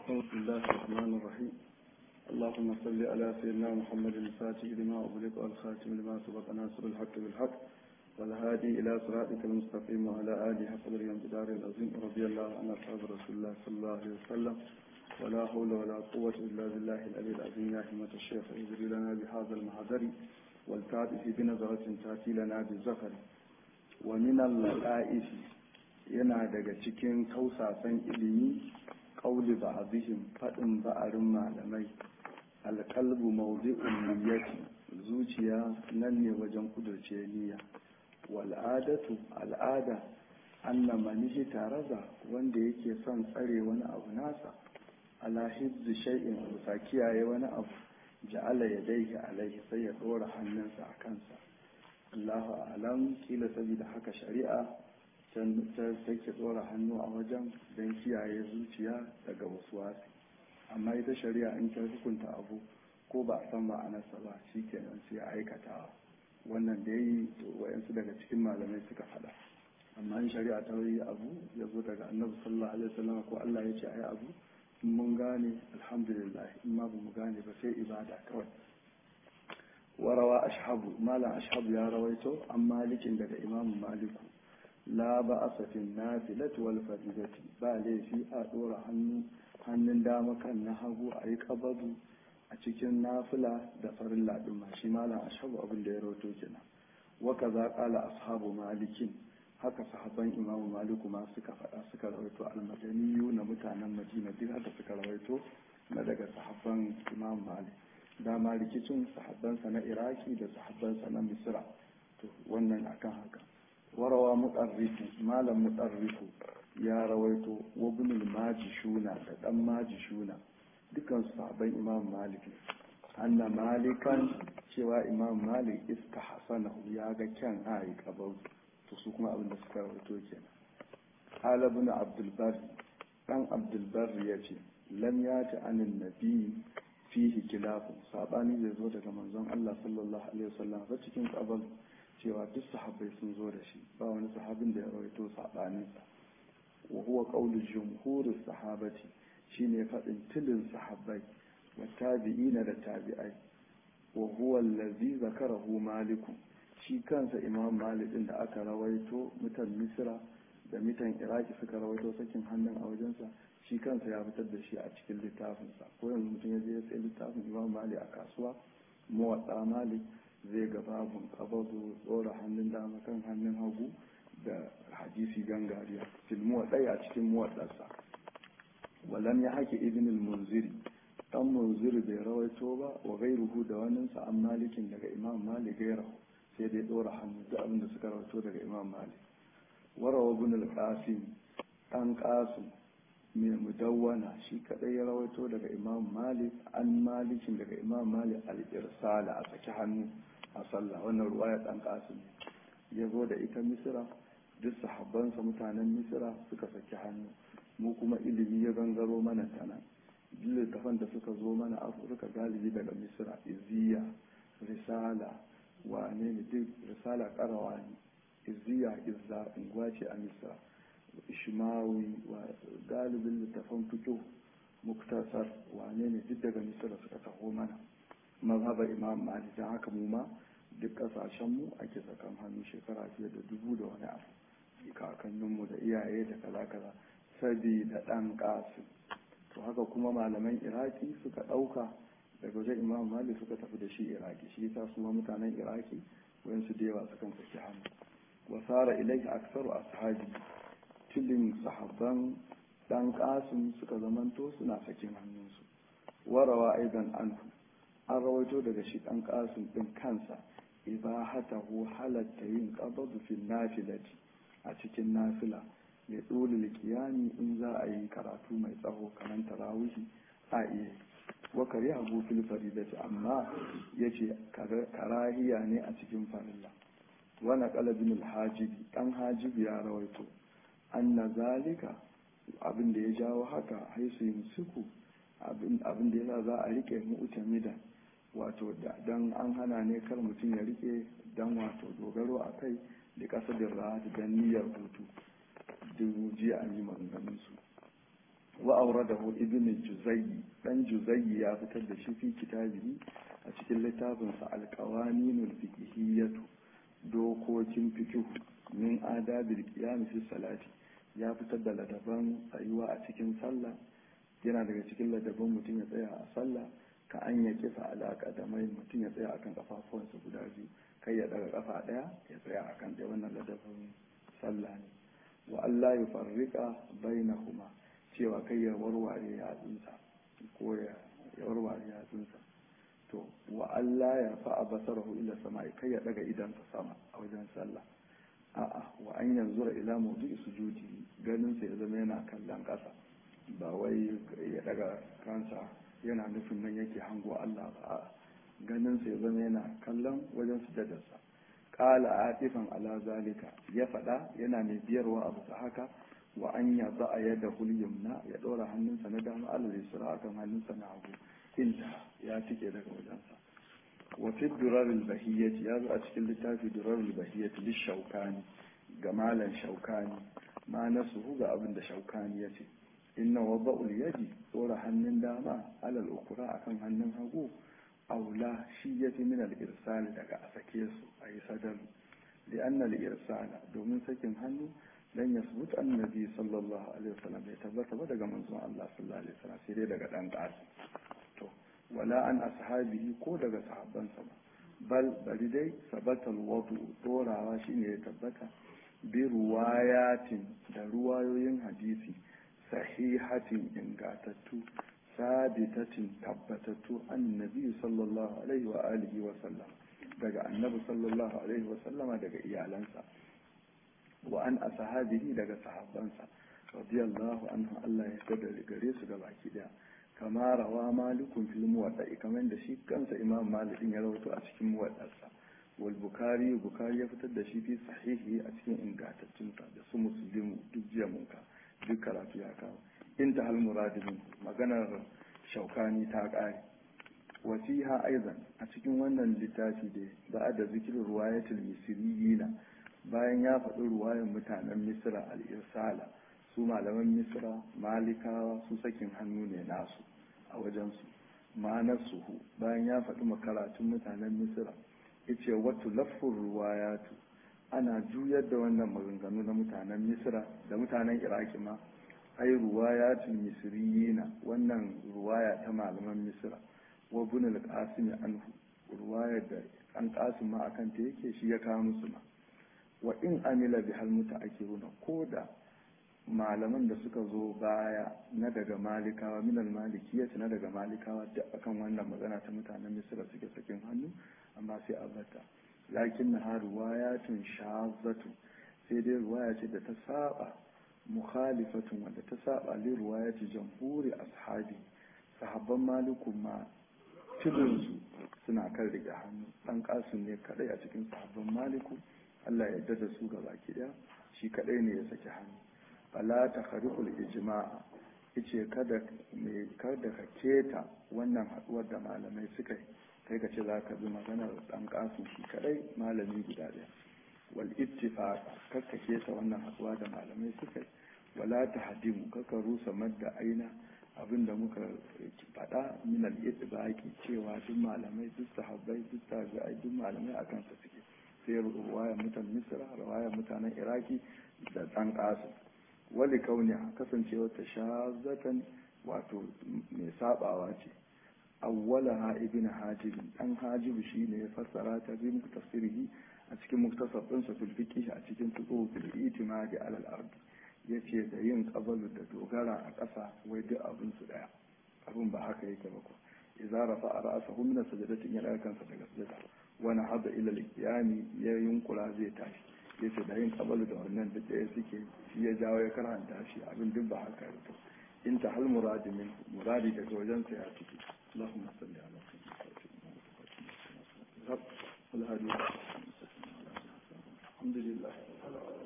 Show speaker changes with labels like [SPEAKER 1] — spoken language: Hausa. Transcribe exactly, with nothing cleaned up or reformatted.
[SPEAKER 1] بسم الله الرحمن الرحيم. اللهم صل على سيدنا محمد الفاتح لما أغلق والخاتم لما سبق ناصر الحق بالحق والهادي إلى صراطك المستقيم وعلى آله حق الجدار العظيم رضي الله عن أصحاب رسول الله صلى الله عليه وسلم ولا حول ولا قوة إلا بالله العلي العظيم. يا حمة الشيخ اجري لنا بهذا المحضر والتعطف بنظرة تأتي لنا بالزفر. ومن اللطائف yana daga cikin tausasan ilimi ƙauli ba a bihin faɗin ba'arin malamai alƙalbu maudu'un niyyati zuciya nan ne wajen kudurce niyya wal'adatu al'ada anna manihi taraza wanda yake son tsare wani abu nasa ala hizzi shay'in bisa kiyaye wani abu ja'ala yadayhi alaihi sai ya dora hannunsa a kansa. Allahu a'lam, kila saboda haka shari'a ta take tsora hannu a wajen don kiyaye zuciya daga wasu wasu, amma ita shari'a in ta hukunta abu ko ba a san ma'anarsa ba shi kenan sai a aikata. Wannan da yi wayansu daga cikin malamai suka faɗa, amma in shari'a ta yi abu ya zo daga annabi sallallahu alaihi wasallam ko Allah ya ce ayi abu in mun gane alhamdulillah, in ma ba mu gane ba sai ibada kawai. warawa ashabu malam ashabu ya rawaito an malikin daga imamu maliku la ba asafin nafilati wal faridati ba laifi a dora hannu hannun dama kan na hagu a yi kabadu a cikin nafila da farilla din ma shi malam ashabu abin da ya rawaito kenan. wa kaza qala ashabu malikin, haka sahabban imamu maliku ma suka faɗa suka rawaito almadaniyu na mutanen madina duk haka suka rawaito na daga sahabban imamu malik. dama rikicin sahabbansa na iraki da sahabbansa na misra, to wannan akan haka. warawa mutarrifu malam mutarrifu ya rawaito wa ibn majishuna da dan majishuna dukan sahabban imam malik anna malikan cewa imam malik istahsanahu ya ga kyan ayi kabau, to su kuma abin da suka rawaito kenan. qala ibn abdul bar dan abdul bar yace lam yati anin nabi fihi kilafun, sabani zai zo daga manzon Allah sallallahu alaihi wasallam ba cikin kabal cewa duk sahabbai sun zo da shi, ba wani sahabin da ya rawaito sabaninsa. wa huwa qawlu jumhuris sahabati, shine fadin tilin sahabbai wa tabi'ina da tabi'ai. wa huwa allazi zakarahu malik, shi kansa imam malik din da aka rawaito mutan misra da mutan iraki suka rawaito sakin hannun a wajensa, shi kansa ya fitar da shi a cikin littafinsa. ko yanzu mutum ya je ya sayi littafin imam malik a kasuwa muwatta malik zai ga babun kabadu tsora hannun dama kan hannun hagu da hadisi gangariya filmuwa ɗaya a cikin muwaddarsa. walam ya haƙi ibn al-munziri, dan munziri bai rawaito ba wa gairuhu da waninsa an malikin daga imam malik gairahu, sai dai tsora hannu da abin da suka rawaito daga imam malik. warawa ibn al-qasim dan qasim mai mudawwana shi kadai ya rawaito daga imam malik an malikin daga imam malik al-irsala a saki hannu a sallah. wannan ruwaya dan qasim ya zo da ita misra, duk sahabbansa mutanen misra suka saki hannu, mu kuma ilimi ya gangaro mana tana. duk littafan da suka zo mana afirka galibi daga misra, izziya, risala, wane ne duk risala karawa ne, izziya izza unguwa ce a misra, ishmawi wa galibin littafan fiqh muktasar wane ne duk daga misra suka taho mana mazhaba imam malik. dan haka mu ma duk kasashen mu ake sakan hannu shekara fiye da dubu da wani abu, kakannin mu da iyaye da kaza kaza sabi da dan qasim. to haka kuma malaman iraki suka dauka daga wajen imam malik suka tafi da shi iraki, shi yasa su ma mutanen iraki wayansu da yawa sukan saki hannu. wasara ilaihi aksaru ashabi, tilin sahabban dan qasim suka zamanto suna sakin hannunsu. warawa aidan anhu, an rawaito daga shi dan qasim din kansa ibahatahu halatta yin qabdu fil nafilati, a cikin nafila mai dole qiyami in za a yi karatu mai tsaho kamar tarawihi a iya. wa karihu fil faridati, amma yace karahiya ne a cikin farilla. wa naqala bin al-hajib dan hajib ya rawaito anna zalika, abin da ya jawo haka haisu yumsiku, abin abin da yasa za a rike mu'tamida, wato dan an hana ne kar mutum ya rike dan wato dogaro a kai da kasadin rahat da niyyar hutu. duk jiya an yi maganganun su. wa auradahu ibn juzayyi dan juzayyi ya fitar da shi fi kitabihi a cikin littafinsa alqawaninul fiqhiyyatu dokokin fiqh min adabil qiyam fi salati ya fitar da ladaban tsayuwa a cikin sallah yana daga cikin ladaban mutum ya tsaya a sallah ka an ya kisa alaka da mai mutum ya tsaya akan kafafuwansa guda biyu kai ya daga kafa daya ya tsaya akan ɗaya wannan ladabin sallah ne wa Allah ya farrika bainahuma cewa kai ya warware yatsunsa ko ya warware yatsunsa to wa Allah ya fa'a basarahu ila sama'i kai ya daga idansa sama a wajen sallah a'a wa an yanzura ila mawdi'i sujudi ganin sa ya zama yana kallon kasa ba wai ya daga kansa yana nufin nan yake hango Allah ba a'a ganin sa ya zama yana kallon wajen sujadarsa qala atifan ala zalika ya fada yana mai biyarwa abu sa haka wa an yada yadahu al-yumna ya dora hannunsa na dama alal yusra akan hannunsa na hagu inda ya tike daga wajensa وفي الدرار البهية يا أشكل لتافي درار البهية للشوكاني جمالا شوكاني ما نفسه بأبن شوكاني يتي إن وضع اليد طول هنن داما على الأخرى أكم هنن هقو أو لا شية من الإرسال لك أسكيس أي سدل لأن الإرسال دومن سكن هنو لن يثبت أن النبي صلى الله عليه وسلم يتبت ودق منظوم الله صلى الله عليه وسلم سيري لك الأنقاذ wala an ashabihi ko daga sahabbansa ba bal bari dai sabatal wadu dorawa shine ya tabbata bi ruwayatin da ruwayoyin hadisi sahihatin ingatattu sabitatin tabbatattu annabi sallallahu alaihi wa alihi wa sallam daga annabi sallallahu alaihi wa sallama daga iyalansa wa an ashabihi daga sahabbansa radiyallahu anhu Allah ya tada gare su gabaki daya kama rawa malikun fil muwadda'i kamar da shi kansa imam malik ya rawaito a cikin muwaddarsa wal bukari bukari ya fitar da shi fi sahihi a cikin ingantattunsa da su muslimu duk jiya munka duk karatu ya kawo inta hal muradin maganar shaukani ta kare wasiha aizan a cikin wannan littafi da ba da zikirin ruwayatul misriyina bayan ya faɗi ruwayan mutanen misra al-irsala su malaman misra malikawa su sakin hannu ne nasu a wajensu ma'anarsuhu bayan ya faɗi makaratun mutanen misra yace watu laffur ruwayatu ana juyar da wannan maganganu na mutanen misra da mutanen iraki ma ai ruwayatul misriyina wannan ruwaya ta malaman misra wa ibn al-qasim anhu ruwayar da an qasim ma akan ta yake shi ya kawo musu ma wa in amila bihal mutaakhiruna koda malaman da suka zo baya na daga malikawa minal malikiyyati na daga malikawa da akan wannan magana ta mutanen misra suke sakin hannu amma sai a bata lakin na har ruwayatun shazatu sai dai ruwaya ce da ta saba mukhalifatun wanda ta saba li ruwayati jamhuri ashabi sahabban malikun ma tidinsu suna kan rike hannu dan kasun ne kadai a cikin sahabban maliku Allah ya yarda da su gaba ki daya shi kadai ne ya saki hannu fala ta kharikul ijma'a yace kada me kada ka keta wannan haduwar da malamai suka yi kai ka ce zaka bi maganar dan kasu shi kadai malami guda daya wal ittifaq kaka keta wannan haduwa da malamai suka yi wala tahdimu kaka rusa madda aina abinda muka faɗa min al ittifaqi cewa duk malamai duk sahabbai duk tabi'ai duk malamai akan sa suke sai ruwaya mutan misra ruwaya mutanen iraki da dan kasu wali kauni kasancewa ta shazatan wato mai sabawa ce awwalaha ibn hajib dan hajib shine ya fassara ta bi muktafsirihi a cikin muktasar din sa fil fiqh a cikin fiqh fil itimadi ala al ard yace da yin qabalu da dogara a ƙasa wai duk abin su daya abin ba haka yake ba ko idza rafa'a ra'sahu min sajdatin ya kansa daga sujada wa nahada ila al-qiyami ya yunkura zai tashi yace da yin kabalu da wannan duk da suke shi ya jawo ya karanta shi abin duk ba haka yake in ta hal muradi min muradi daga wajen sa ya ciki Allahumma salli ala sayyidina Muhammad alhamdulillah